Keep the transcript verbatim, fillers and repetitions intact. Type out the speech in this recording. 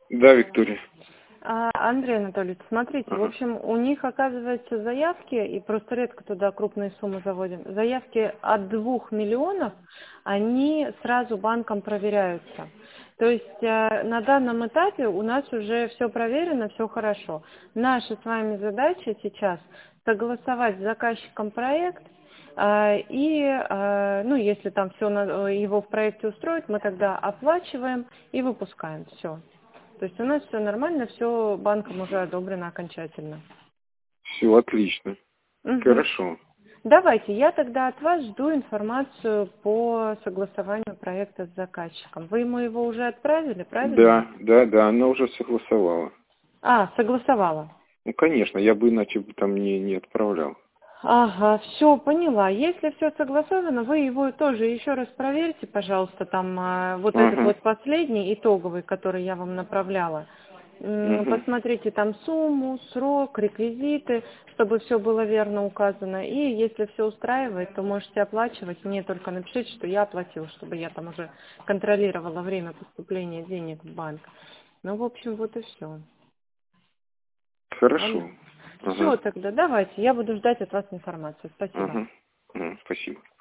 Да, Виктория. А, Андрей Анатольевич, смотрите, в Ага. общем, у них, оказывается, заявки, и просто редко туда крупные суммы заводим, заявки от двух миллионов, они сразу банком проверяются. То есть э, на данном этапе у нас уже все проверено, все хорошо. Наша с вами задача сейчас согласовать с заказчиком проект, э, и, э, ну, если там все его в проекте устроит, мы тогда оплачиваем и выпускаем все. То есть у нас все нормально, все банком уже одобрено окончательно. Все отлично. Мгм. Хорошо. Давайте, я тогда от вас жду информацию по согласованию проекта с заказчиком. Вы ему его уже отправили, правильно? Да, да, да, она уже согласовала. А, согласовала. Ну, конечно, я бы иначе бы там не, не отправлял. Ага, все, поняла. Если все согласовано, вы его тоже еще раз проверьте, пожалуйста, там а, вот этот Ага. вот последний, итоговый, который я вам направляла. М, Угу. Посмотрите там сумму, срок, реквизиты, чтобы все было верно указано. И если все устраивает, то можете оплачивать. Мне только напишите, что я оплатила, чтобы я там уже контролировала время поступления денег в банк. Ну, в общем, вот и все. Хорошо. Все Ага. тогда, давайте, я буду ждать от вас информацию. Спасибо. Ага. Ага. Спасибо.